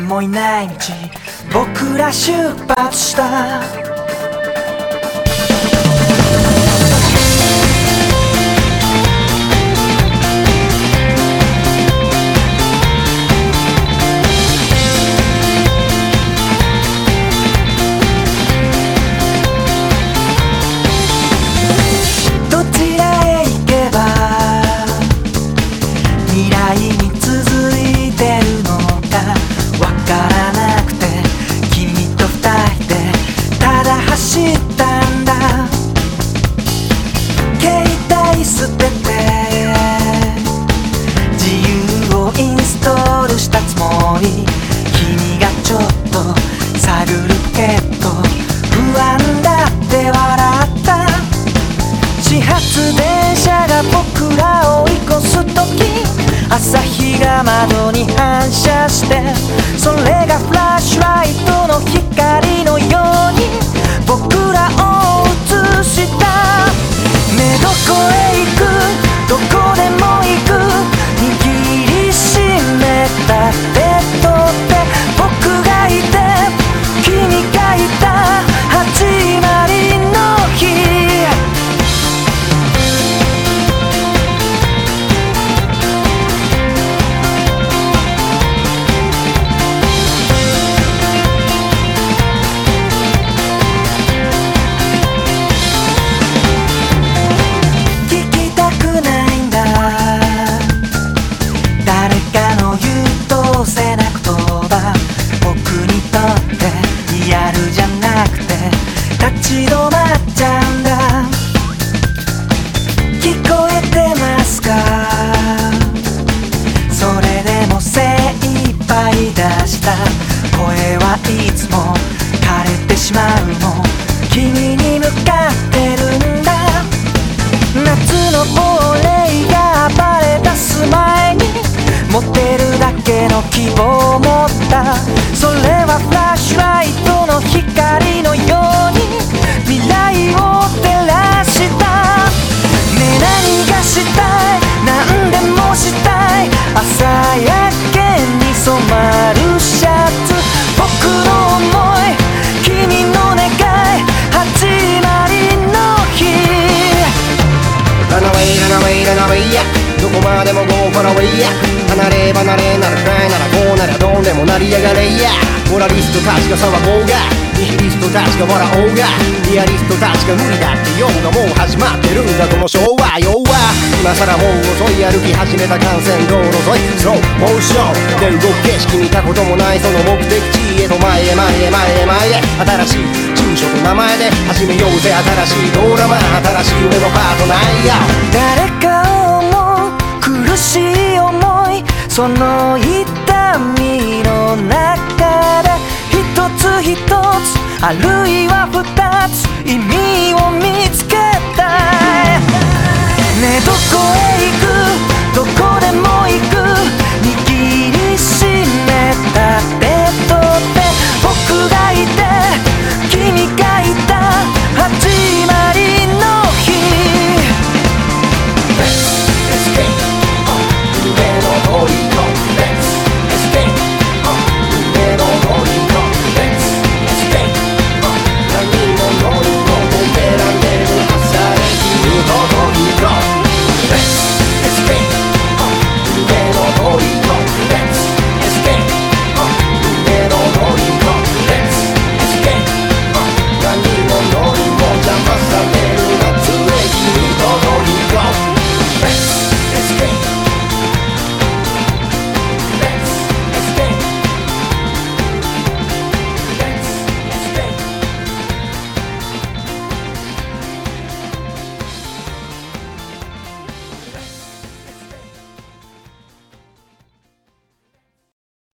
もいない道、僕ら出発した。どちらへ行けば未来に続いてるのかわからなくて、君と二人でただ走ったんだ。携帯捨てて自由をインストールしたつもり、君がちょっと探るけど不安だって笑った。始発電車が僕らを追い越す時、朝日が窓に反射して、それがフラッシュライトの光のように僕らを映した。ねえどこへ行く、どこでも行く、握りしめた手と手、僕がいて君がいた始まりの日。立ち止まっちゃうんだ。聞こえてますか、それでも精一杯出した声はいつも枯れてしまうの、君に向かってるんだ。夏の俺が暴れ出す前に持てるだけの希望を持った。それはフラッシュライトの光のように未来を照らした。ねえ何がしたい、何でもしたい、朝焼けに染まるシャツ、僕の想い、君の願い、始まりの日。 ラナウェイラナウェイラナウェイや、どこまでも Go far away や、離れ離れならかいならこうならどうでもなりやがれや。モラリストたちが騒ごうが、ニヒリストたちが笑おうが、リアリストたちが無理だって言おうが、もう始まってるんだこの昭和。要は今さらもう遅い、歩き始めた幹線道路沿いスローモーションで動く景色、見たこともないその目的地へと前へ前へ前へ前へ、新しい住所と名前で始めようぜ新しいドラマ、新しい夢のパートナーや。 誰かを思う苦しい想い、その痛みの中で一つ一つあるいは二つ意味を見つけたい。ねえどこへ行く、どこでも行く、